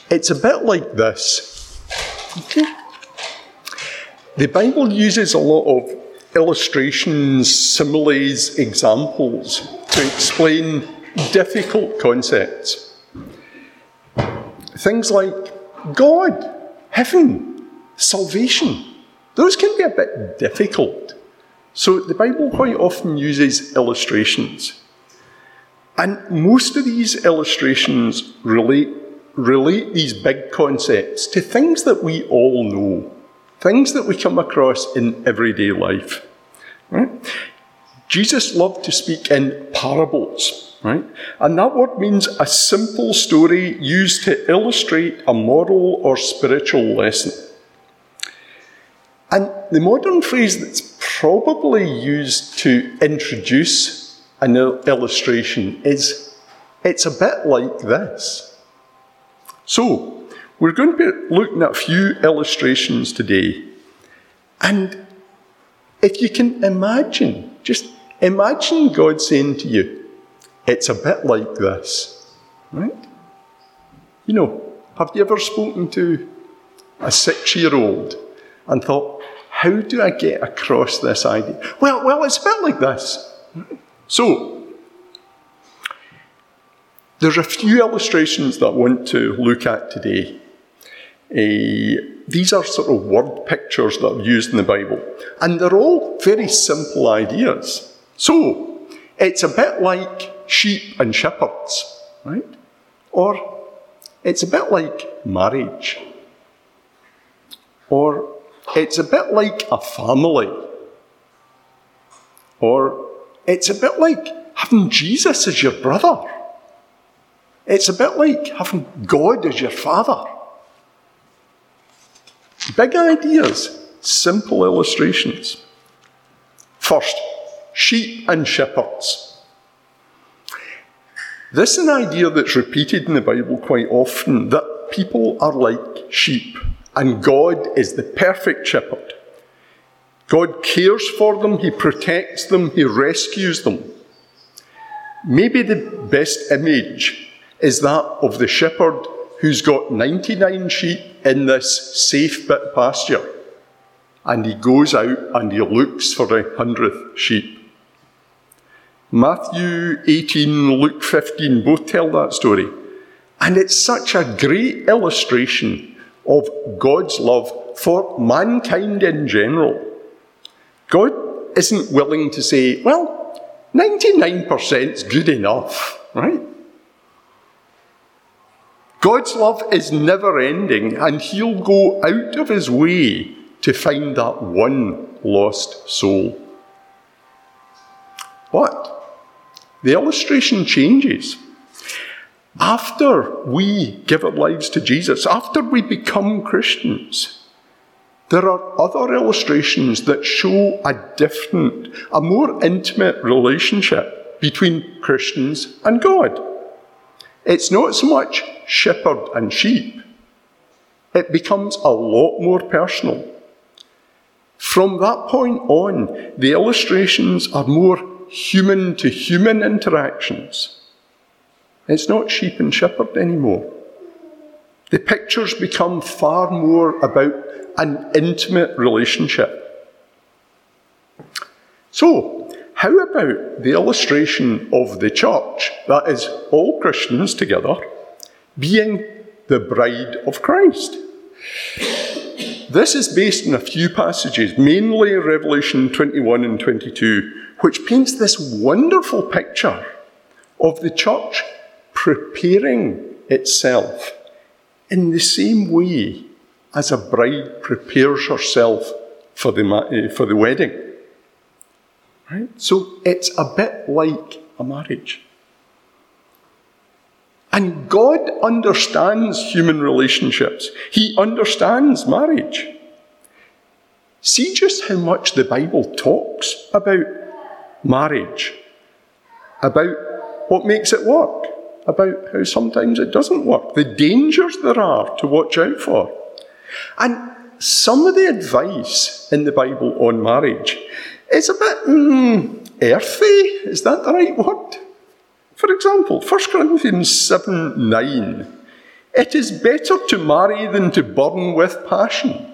It's a bit like this. Okay? The Bible uses a lot of illustrations, similes, examples to explain difficult concepts. Things like God, heaven, salvation. Those can be a bit difficult. So the Bible quite often uses illustrations. And most of these illustrations relate these big concepts to things that we all know, things that we come across in everyday life. Right? Jesus loved to speak in parables, right? And that word means a simple story used to illustrate a moral or spiritual lesson. And the modern phrase that's probably used to introduce an illustration is, it's a bit like this. So, we're going to be looking at a few illustrations today. And if you can imagine, just imagine God saying to you, it's a bit like this, right? You know, have you ever spoken to a 6-year-old and thought, how do I get across this idea? Well, it's a bit like this. So, there's a few illustrations that I want to look at today. These are sort of word pictures that are used in the Bible, and they're all very simple ideas. So, it's a bit like sheep and shepherds, right? Or it's a bit like marriage. Or it's a bit like a family. Or it's a bit like having Jesus as your brother. It's a bit like having God as your father. Big ideas, simple illustrations. First, sheep and shepherds. This is an idea that's repeated in the Bible quite often, that people are like sheep, and God is the perfect shepherd. God cares for them, he protects them, he rescues them. Maybe the best image is that of the shepherd who's got 99 sheep in this safe bit of pasture, and he goes out and he looks for the 100th sheep. Matthew 18, Luke 15 both tell that story, and it's such a great illustration of God's love for mankind in general. God isn't willing to say, well, 99% is good enough, right? God's love is never ending, and he'll go out of his way to find that one lost soul. But the illustration changes. After we give our lives to Jesus, after we become Christians, there are other illustrations that show a more intimate relationship between Christians and God. It's not so much shepherd and sheep. It becomes a lot more personal. From that point on, the illustrations are more human-to-human interactions. It's not sheep and shepherd anymore. The pictures become far more about an intimate relationship. So, how about the illustration of the church, that is, all Christians together, being the bride of Christ? This is based on a few passages, mainly Revelation 21 and 22, which paints this wonderful picture of the church preparing itself in the same way as a bride prepares herself for the wedding. Right? So it's a bit like a marriage. And God understands human relationships. He understands marriage. See just how much the Bible talks about marriage, about what makes it work, about how sometimes it doesn't work, the dangers there are to watch out for. And some of the advice in the Bible on marriage is a bit earthy. Is that the right word? For example, 1 Corinthians 7:9 It is better to marry than to burn with passion.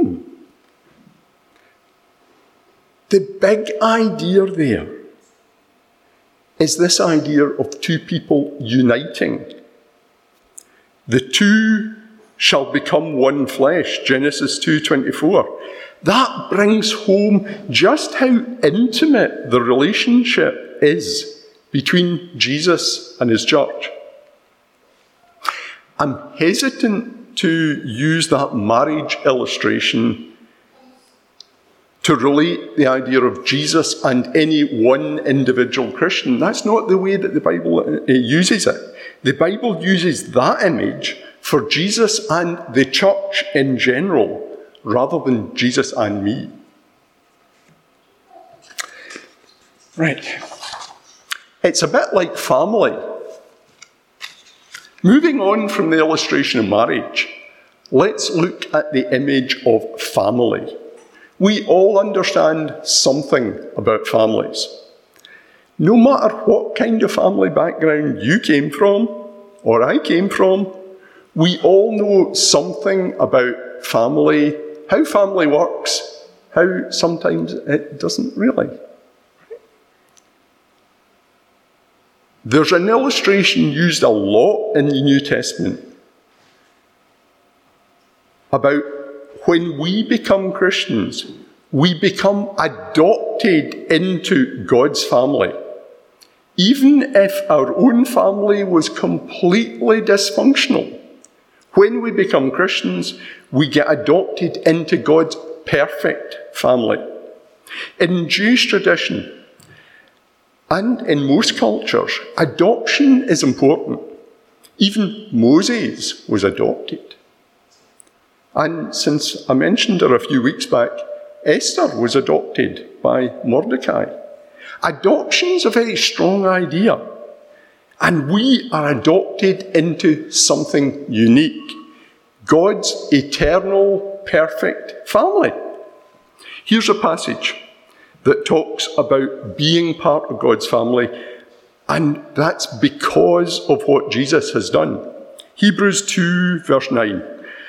The big idea there is this idea of two people uniting. The two shall become one flesh, Genesis 2:24. That brings home just how intimate the relationship is between Jesus and his church. I'm hesitant to use that marriage illustration to relate the idea of Jesus and any one individual Christian. That's not the way that the Bible uses it. The Bible uses that image for Jesus and the church in general, rather than Jesus and me. Right. It's a bit like family. Moving on from the illustration of marriage, let's look at the image of family. We all understand something about families. No matter what kind of family background you came from, or I came from, we all know something about family, how family works, how sometimes it doesn't really. There's an illustration used a lot in the New Testament about when we become Christians, we become adopted into God's family. Even if our own family was completely dysfunctional, when we become Christians, we get adopted into God's perfect family. In Jewish tradition, and in most cultures, adoption is important. Even Moses was adopted. And since I mentioned her a few weeks back, Esther was adopted by Mordecai. Adoption is a very strong idea. And we are adopted into something unique. God's eternal, perfect family. Here's a passage that talks about being part of God's family, and that's because of what Jesus has done. Hebrews 2, verse 9.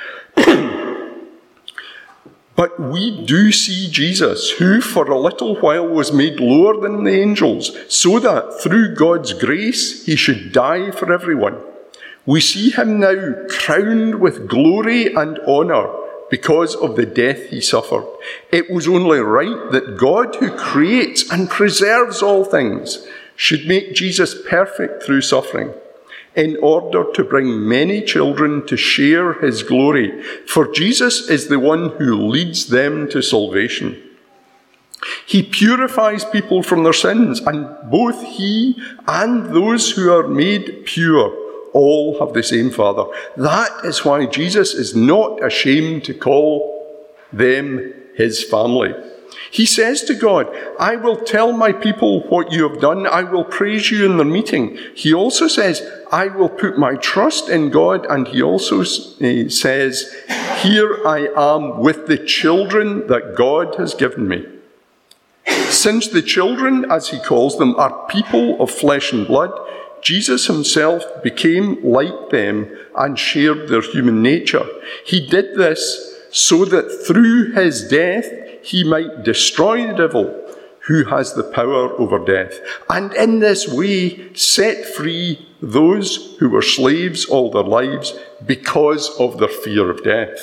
But we do see Jesus, who for a little while was made lower than the angels, so that through God's grace he should die for everyone. We see him now crowned with glory and honour because of the death he suffered. It was only right that God, who creates and preserves all things, should make Jesus perfect through suffering, in order to bring many children to share his glory. For Jesus is the one who leads them to salvation. He purifies people from their sins, and both he and those who are made pure all have the same Father. That is why Jesus is not ashamed to call them his family. He says to God, I will tell my people what you have done. I will praise you in their meeting. He also says, I will put my trust in God. And he also says, here I am with the children that God has given me. Since the children, as he calls them, are people of flesh and blood, Jesus himself became like them and shared their human nature. He did this so that through his death, he might destroy the devil who has the power over death, and in this way set free those who were slaves all their lives because of their fear of death.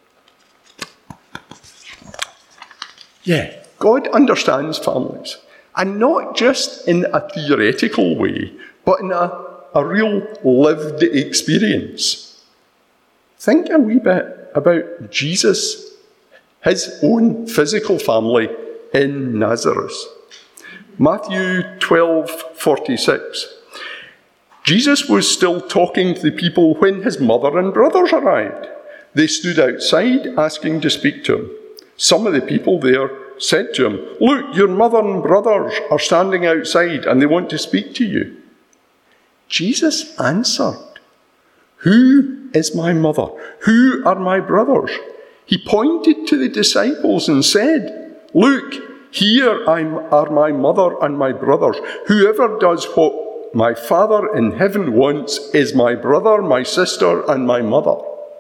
Yeah, God understands families, and not just in a theoretical way, but in a real lived experience. Think a wee bit about Jesus, his own physical family in Nazareth. Matthew 12:46. Jesus was still talking to the people when his mother and brothers arrived. They stood outside asking to speak to him. Some of the people there said to him, Look, your mother and brothers are standing outside and they want to speak to you. Jesus answered, Who is my mother? Who are my brothers? He pointed to the disciples and said, Look, here are my mother and my brothers. Whoever does what my Father in heaven wants is my brother, my sister, and my mother.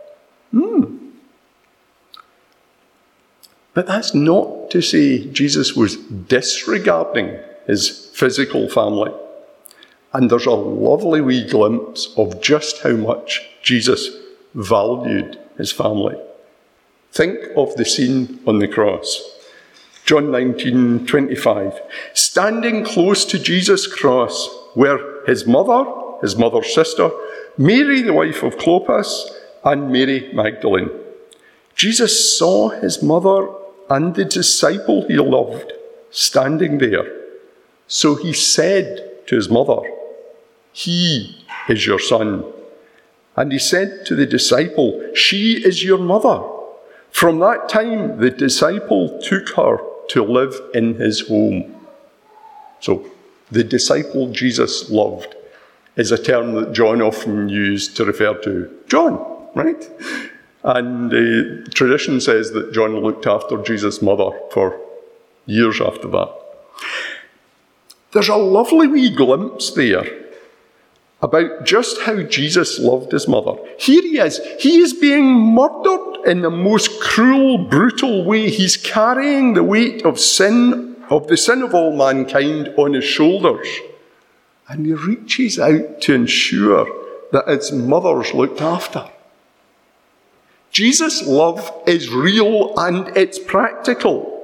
But that's not to say Jesus was disregarding his physical family. And there's a lovely wee glimpse of just how much Jesus valued his family. Think of the scene on the cross. John 19:25. Standing close to Jesus' cross were his mother's sister, Mary, the wife of Clopas, and Mary Magdalene. Jesus saw his mother and the disciple he loved standing there. So he said to his mother, "He is your son." And he said to the disciple, "She is your mother." From that time, the disciple took her to live in his home. So, the disciple Jesus loved is a term that John often used to refer to John, right? And tradition says that John looked after Jesus' mother for years after that. There's a lovely wee glimpse there about just how Jesus loved his mother. Here he is. He is being murdered in the most cruel, brutal way. He's carrying the weight of sin, of the sin of all mankind on his shoulders. And he reaches out to ensure that his mother's looked after. Jesus' love is real and it's practical.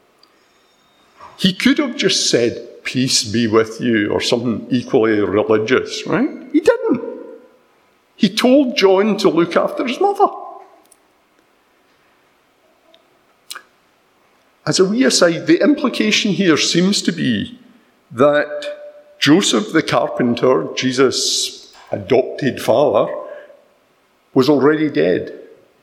He could have just said, "Peace be with you," or something equally religious, right? He didn't. He told John to look after his mother. As a wee aside, the implication here seems to be that Joseph the carpenter, Jesus' adopted father, was already dead.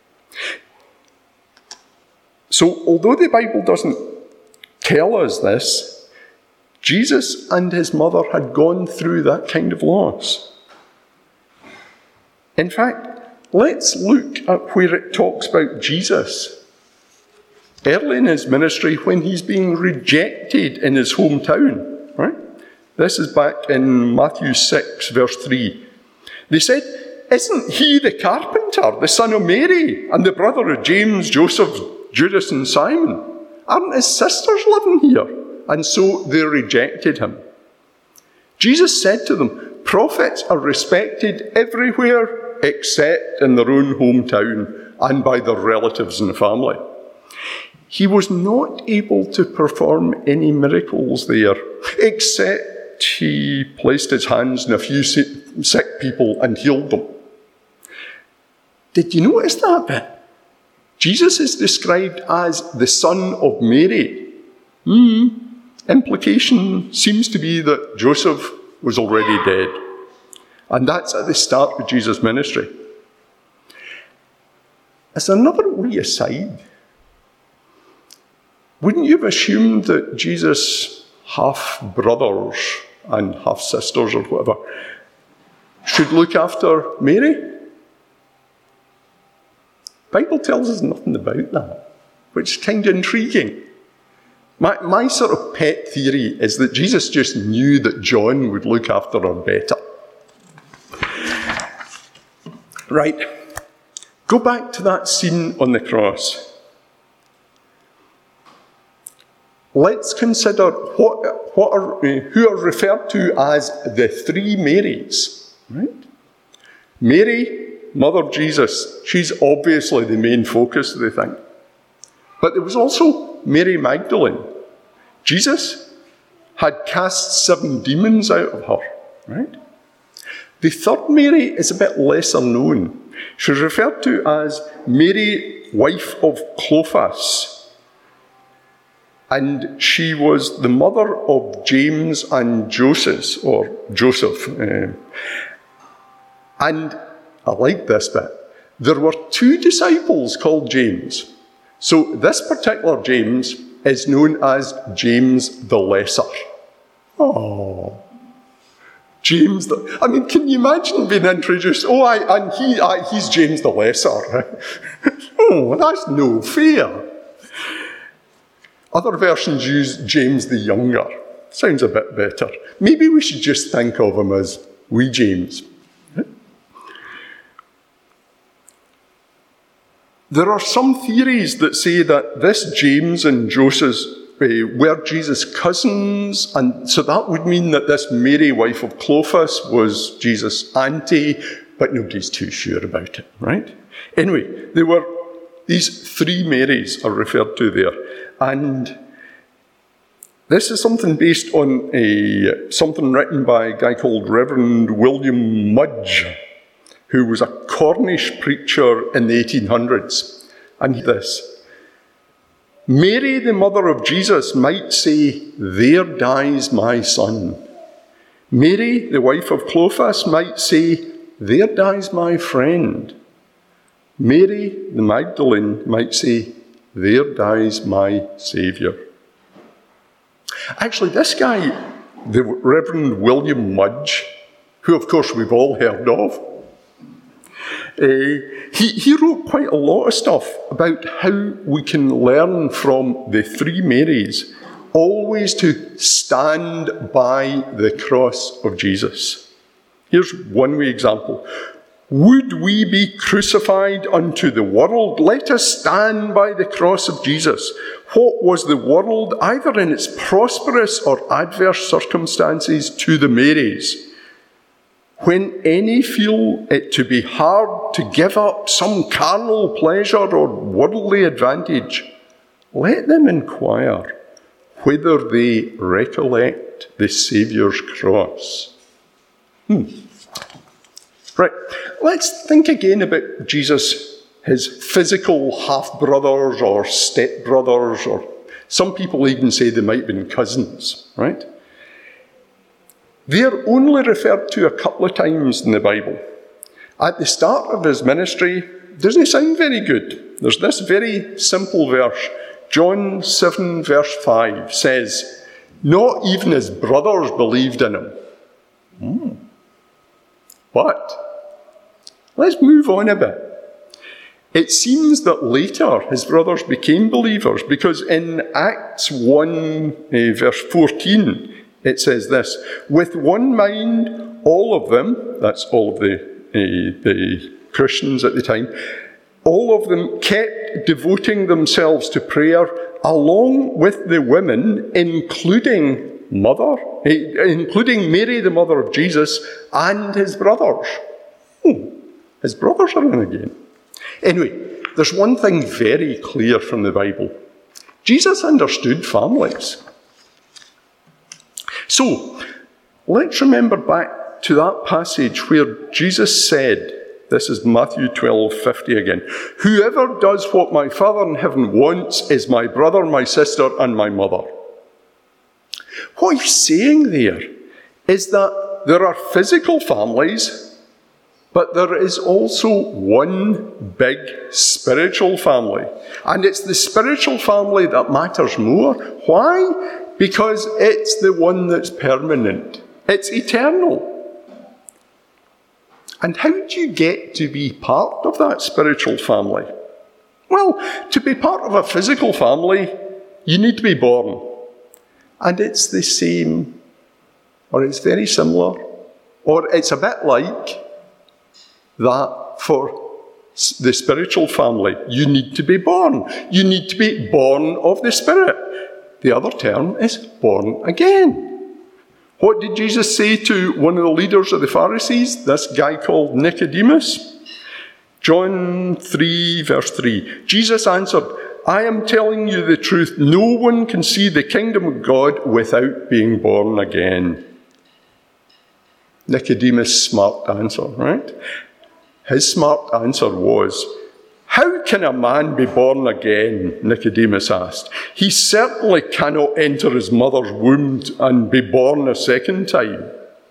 So, although the Bible doesn't tell us this, Jesus and his mother had gone through that kind of loss. In fact, let's look at where it talks about Jesus. Early in his ministry, when he's being rejected in his hometown, right? This is back in Matthew 6, verse 3. They said, "Isn't he the carpenter, the son of Mary, and the brother of James, Joseph, Judas, and Simon? Aren't his sisters living here?" And so they rejected him. Jesus said to them, "Prophets are respected everywhere except in their own hometown and by their relatives and family." He was not able to perform any miracles there, except he placed his hands on a few sick people and healed them. Did you notice that bit? Jesus is described as the son of Mary. Implication seems to be that Joseph was already dead. And that's at the start of Jesus' ministry. As another wee aside, wouldn't you have assumed that Jesus' half-brothers and half-sisters or whatever should look after Mary? The Bible tells us nothing about that, which is kind of intriguing. My sort of pet theory is that Jesus just knew that John would look after her better. Right, go back to that scene on the cross. Let's consider who are referred to as the three Marys. Right? Mary, mother of Jesus, she's obviously the main focus of the thing. But there was also Mary Magdalene. Jesus had cast 7 demons out of her, right? The third Mary is a bit lesser known. She's referred to as Mary, wife of Clopas. And she was the mother of James and Joseph. And I like this bit. There were 2 disciples called James. So this particular James is known as James the Lesser. Oh, James can you imagine being introduced? He's James the Lesser. Oh, that's no fair. Other versions use James the Younger. sounds a bit better. Maybe we should just think of him as wee James. There are some theories that say that this James and Joseph were Jesus' cousins, and so that would mean that this Mary, wife of Clopas, was Jesus' auntie, but nobody's too sure about it, right? Anyway, these three Marys are referred to there, and this is something based on something written by a guy called Reverend William Mudge, who was a Cornish preacher in the 1800s. And this: Mary, the mother of Jesus, might say, "There dies my son." Mary, the wife of Clopas, might say, "There dies my friend." Mary, the Magdalene, might say, "There dies my Saviour." Actually, this guy, the Reverend William Mudge, who of course we've all heard of, he wrote quite a lot of stuff about how we can learn from the three Marys always to stand by the cross of Jesus. Here's one wee example. Would we be crucified unto the world? Let us stand by the cross of Jesus. What was the world, either in its prosperous or adverse circumstances, to the Marys? When any feel it to be hard to give up some carnal pleasure or worldly advantage, let them inquire whether they recollect the Saviour's cross. Right, let's think again about Jesus, his physical half-brothers or step-brothers, or some people even say they might have been cousins, right? They're only referred to a couple of times in the Bible. At the start of his ministry, doesn't sound very good. There's this very simple verse. John 7 verse 5 says, "Not even his brothers believed in him." But let's move on a bit. It seems that later his brothers became believers, because in Acts 1 verse 14, it says this: "With one mind, all of them," that's all of the Christians at the time, "all of them kept devoting themselves to prayer, along with the women, including Mary, the mother of Jesus, and his brothers." His brothers are in again. Anyway, there's one thing very clear from the Bible. Jesus understood families. So, let's remember back to that passage where Jesus said, this is Matthew 12:50 again, "Whoever does what my Father in heaven wants is my brother, my sister, and my mother." What he's saying there is that there are physical families, but there is also one big spiritual family. And it's the spiritual family that matters more. Why? Because it's the one that's permanent. It's eternal. And how do you get to be part of that spiritual family? Well, to be part of a physical family, you need to be born. And it's the same, or it's very similar, or it's a bit like that for the spiritual family. You need to be born. You need to be born of the Spirit. The other term is born again. What did Jesus say to one of the leaders of the Pharisees, this guy called Nicodemus? John 3, verse 3. Jesus answered, "I am telling you the truth. No one can see the kingdom of God without being born again." Nicodemus' smart answer, right? His smart answer was, "How can a man be born again?" Nicodemus asked. "He certainly cannot enter his mother's womb and be born a second time."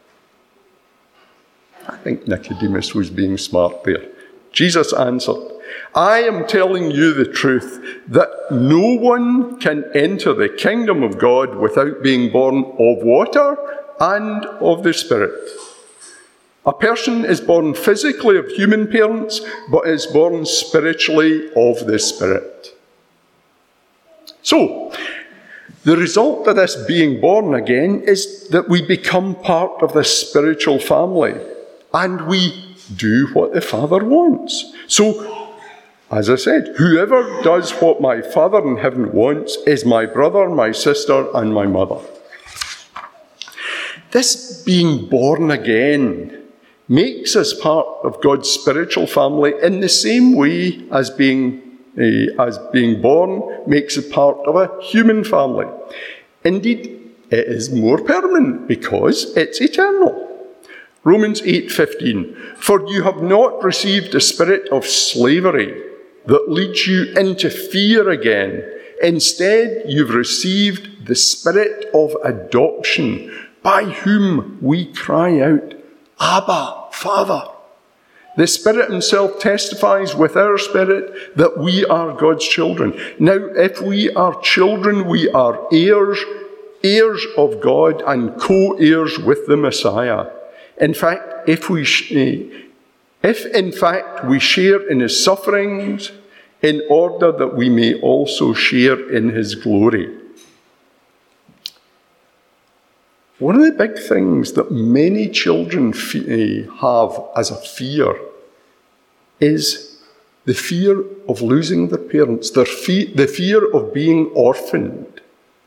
I think Nicodemus was being smart there. Jesus answered, "I am telling you the truth, that no one can enter the kingdom of God without being born of water and of the Spirit. A person is born physically of human parents, but is born spiritually of the Spirit." So, The result of this being born again is that we become part of this spiritual family, and we do what the Father wants. So, as I said, whoever does what my Father in heaven wants is my brother, my sister, and my mother. This being born again makes us part of God's spiritual family in the same way as being born makes us part of a human family. Indeed, it is more permanent because it's eternal. Romans 8:15, for you have not received a spirit of slavery that leads you into fear again. Instead, you've received the spirit of adoption, by whom we cry out, Abba, Father. The Spirit himself testifies with our spirit that we are God's children. Now, if we are children, we are heirs, heirs of God and co-heirs with the Messiah. In fact, if in fact we share in his sufferings, in order that we may also share in his glory. One of the big things that many children have as a fear is the fear of losing their parents, the fear of being orphaned.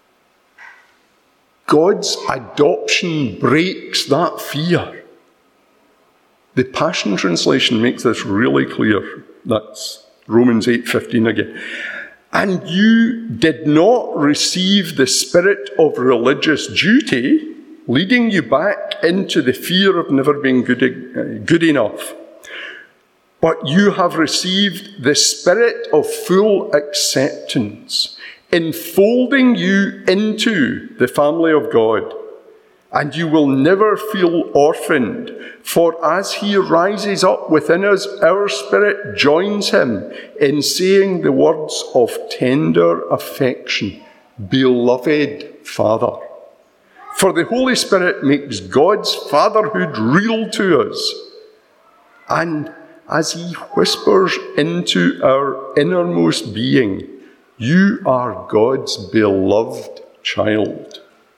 God's adoption breaks that fear. The Passion Translation makes this really clear. That's Romans 8:15 again. And you did not receive the spirit of religious duty, leading you back into the fear of never being good enough. But you have received the spirit of full acceptance, enfolding you into the family of God. And you will never feel orphaned, for as he rises up within us, our spirit joins him in saying the words of tender affection, Beloved Father. For the Holy Spirit makes God's fatherhood real to us. And as he whispers into our innermost being, you are God's beloved child.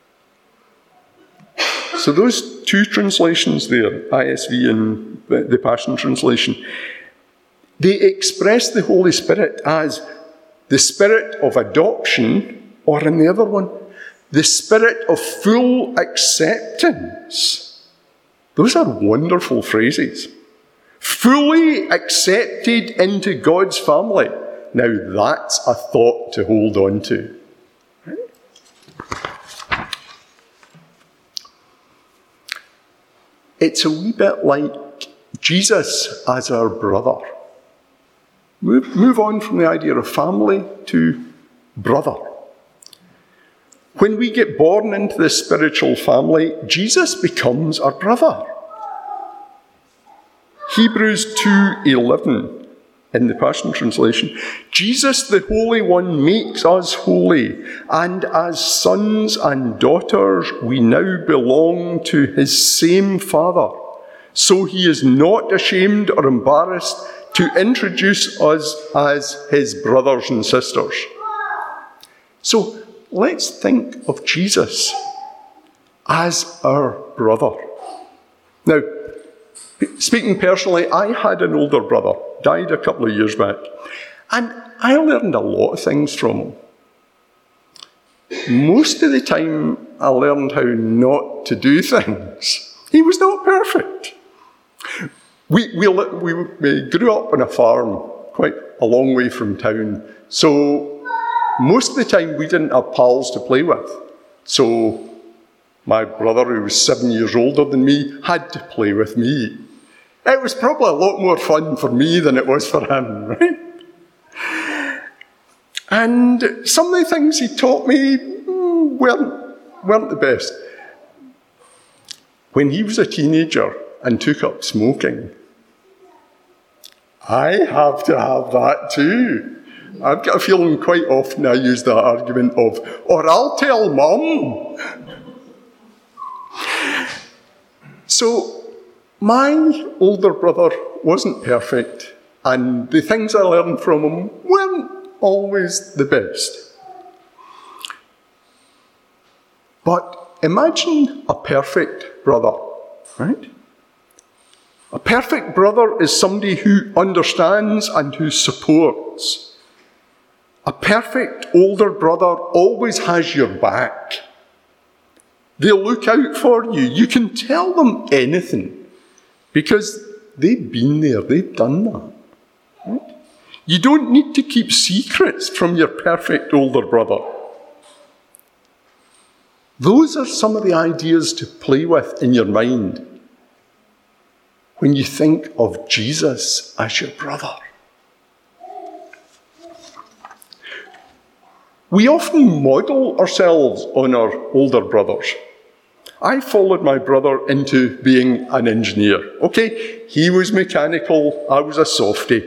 So those two translations there, ISV and the Passion Translation, they express the Holy Spirit as the spirit of adoption, or in the other one, the spirit of full acceptance. Those are wonderful phrases. Fully accepted into God's family. Now that's a thought to hold on to. It's a wee bit like Jesus as our brother. Move on from the idea of family to brother. When we get born into this spiritual family, Jesus becomes our brother. Hebrews 2:11 in the Passion Translation. Jesus, the Holy One, makes us holy, and as sons and daughters, we now belong to his same Father. So he is not ashamed or embarrassed to introduce us as his brothers and sisters. So let's think of Jesus as our brother. Now, speaking personally, I had an older brother, died a couple of years back, and I learned a lot of things from him. Most of the time, I learned how not to do things. He was not perfect. We grew up on a farm quite a long way from town, so most of the time we didn't have pals to play with. So my brother, who was 7 years older than me, had to play with me. It was probably a lot more fun for me than it was for him, right? And some of the things he taught me weren't the best. When he was a teenager and took up smoking, I have to have that too. I've got a feeling quite often I use that argument of, or I'll tell Mum. So, my older brother wasn't perfect, and the things I learned from him weren't always the best. But imagine a perfect brother, right? A perfect brother is somebody who understands and who supports. A perfect older brother always has your back. They'll look out for you. You can tell them anything because they've been there, they've done that. Right? You don't need to keep secrets from your perfect older brother. Those are some of the ideas to play with in your mind when you think of Jesus as your brother. We often model ourselves on our older brothers. I followed my brother into being an engineer. Okay, he was mechanical, I was a softie.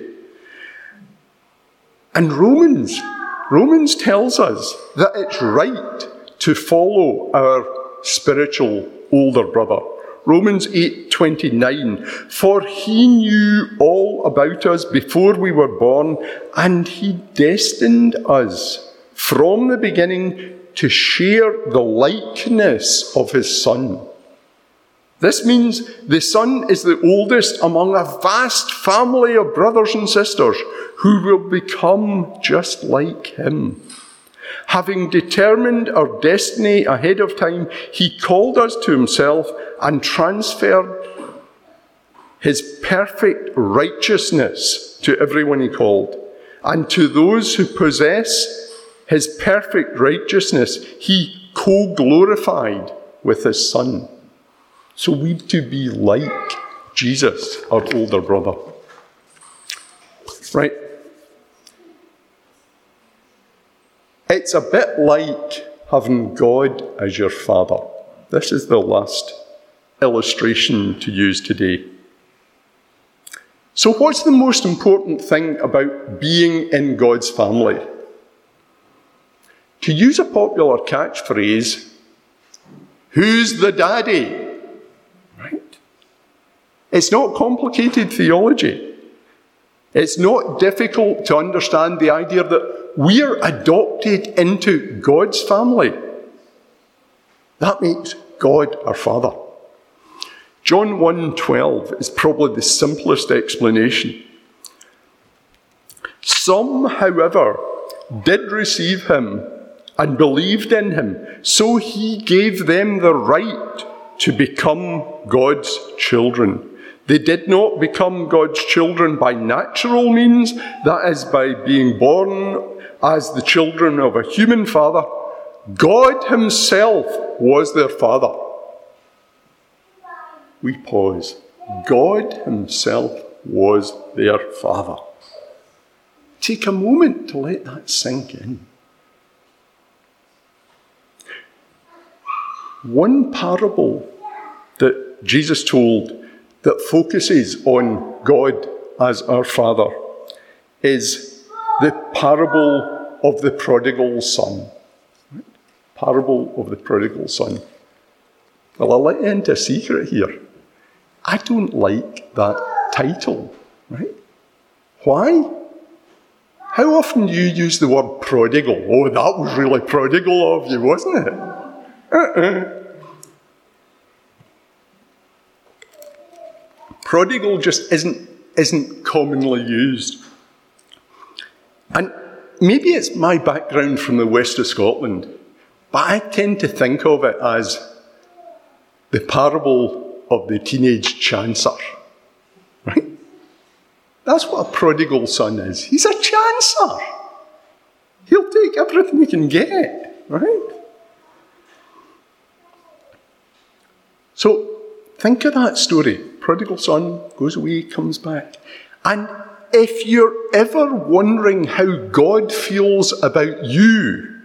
And Romans tells us that it's right to follow our spiritual older brother. Romans 8:29, for he knew all about us before we were born, and he destined us from the beginning to share the likeness of his Son. This means the Son is the oldest among a vast family of brothers and sisters who will become just like him. Having determined our destiny ahead of time, he called us to himself and transferred his perfect righteousness to everyone he called. And to those who possess his perfect righteousness, he co-glorified with his Son. So we're to be like Jesus, our older brother. Right? It's a bit like having God as your father. This is the last illustration to use today. So what's the most important thing about being in God's family? To use a popular catchphrase, who's the daddy? Right? It's not complicated theology. It's not difficult to understand the idea that we're adopted into God's family. That makes God our Father. John 1:12 is probably the simplest explanation. Some, however, did receive him and believed in him, so he gave them the right to become God's children. They did not become God's children by natural means, that is, by being born as the children of a human father. God himself was their father. We pause. God himself was their father. Take a moment to let that sink in. One parable that Jesus told that focuses on God as our Father is the parable of the prodigal son. Parable of the prodigal son. Well, I'll let you into a secret here. I don't like that title, right? Why? How often do you use the word prodigal? Oh, that was really prodigal of you, wasn't it? Prodigal just isn't commonly used. And maybe it's my background from the west of Scotland, but I tend to think of it as the parable of the teenage chancer. Right? That's what a prodigal son is. He's a chancer. He'll take everything he can get, right? So think of that story. Prodigal son goes away, comes back. And if you're ever wondering how God feels about you,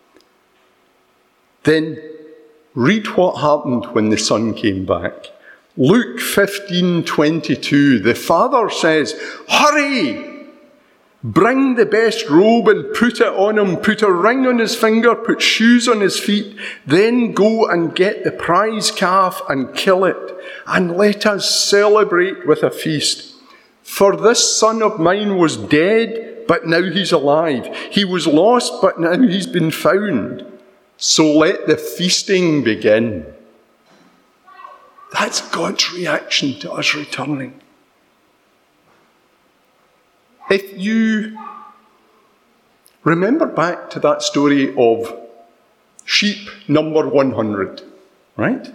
then read what happened when the son came back. Luke 15:22, the father says, hurry! Bring the best robe and put it on him, put a ring on his finger, put shoes on his feet, then go and get the prize calf and kill it, and let us celebrate with a feast. For this son of mine was dead, but now he's alive. He was lost, but now he's been found. So let the feasting begin. That's God's reaction to us returning. If you remember back to that story of sheep number 100, right?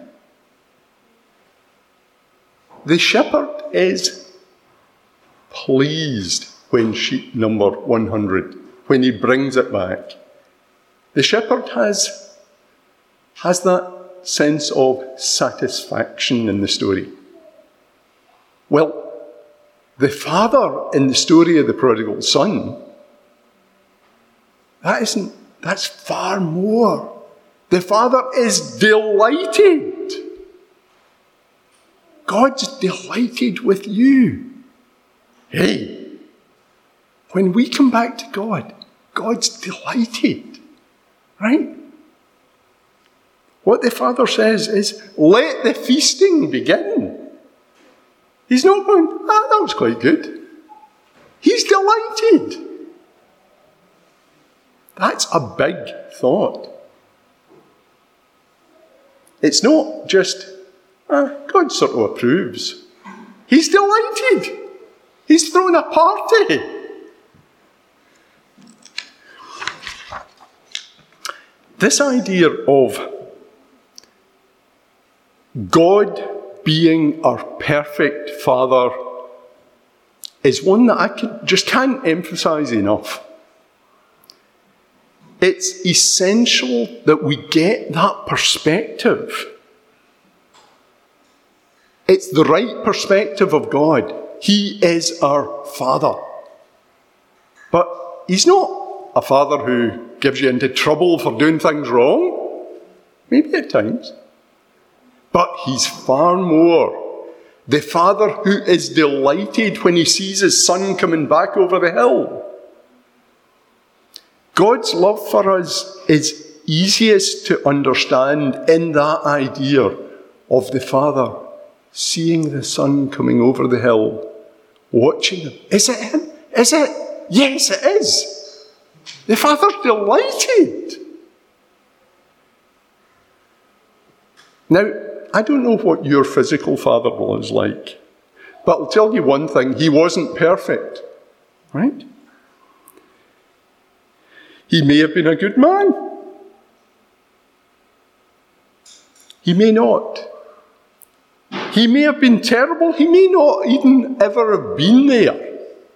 The shepherd is pleased when sheep number 100, when he brings it back. The shepherd has that sense of satisfaction in the story. Well, the father in the story of the prodigal son, that's far more. The father is delighted. God's delighted with you. Hey, when we come back to God, God's delighted, right? What the Father says is, let the feasting begin. He's not going, that was quite good. He's delighted. That's a big thought. It's not just, God sort of approves. He's delighted. He's thrown a party. This idea of God being our perfect Father is one that I just can't emphasize enough. It's essential that we get that perspective. It's the right perspective of God. He is our Father. But He's not a Father who gives you into trouble for doing things wrong. Maybe at times. But He's far more. The Father who is delighted when He sees His Son coming back over the hill. God's love for us is easiest to understand in that idea of the Father seeing the Son coming over the hill, watching Him. Is it Him? Is it? Yes, it is. The Father's delighted. Now, I don't know what your physical father was like, but I'll tell you one thing, he wasn't perfect, right? He may have been a good man. He may not. He may have been terrible. He may not even ever have been there.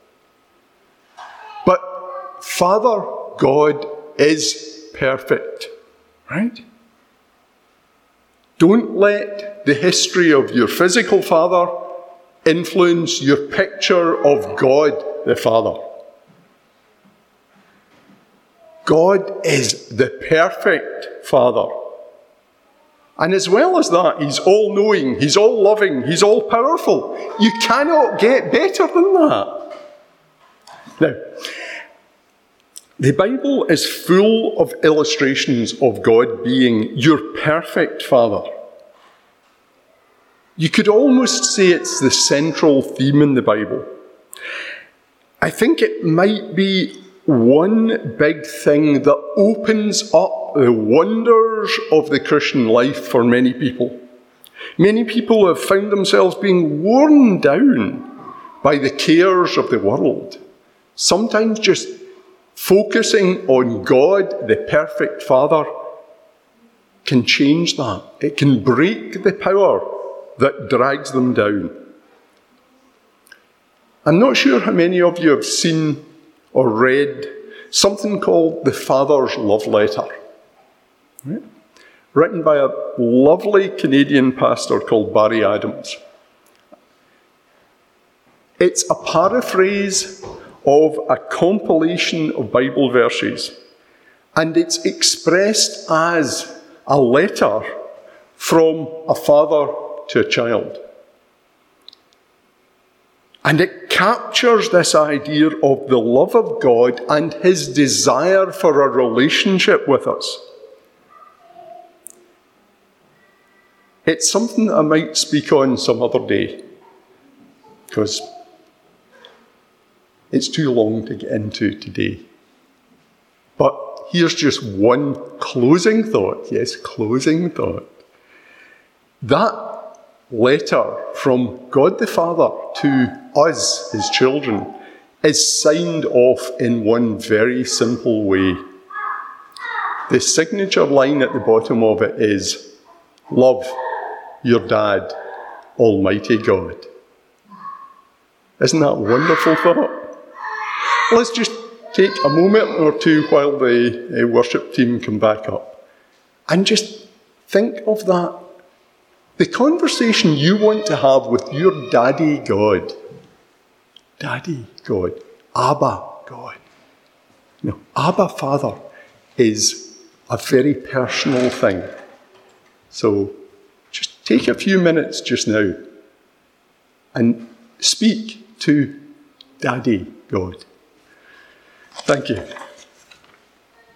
But Father God is perfect, right? Don't let the history of your physical father influence your picture of God the Father. God is the perfect Father. And as well as that, He's all-knowing, He's all-loving, He's all-powerful. You cannot get better than that. Now, the Bible is full of illustrations of God being your perfect Father. You could almost say it's the central theme in the Bible. I think it might be one big thing that opens up the wonders of the Christian life for many people. Many people have found themselves being worn down by the cares of the world. Sometimes just focusing on God, the perfect Father, can change that. It can break the power that drags them down. I'm not sure how many of you have seen or read something called The Father's Love Letter, right? Written by a lovely Canadian pastor called Barry Adams. It's a paraphrase of a compilation of Bible verses, and it's expressed as a letter from a father to a child. And it captures this idea of the love of God and His desire for a relationship with us. It's something that I might speak on some other day, because it's too long to get into today. But here's just one closing thought. Yes, closing thought. That letter from God the Father to us, his children, is signed off in one very simple way. The signature line at the bottom of it is, love your dad, Almighty God. Isn't that a wonderful thought? Let's just take a moment or two while the worship team come back up and just think of that. The conversation you want to have with your Daddy God. Daddy God. Abba God. No, Abba Father is a very personal thing. So just take a few minutes just now and speak to Daddy God. Thank you.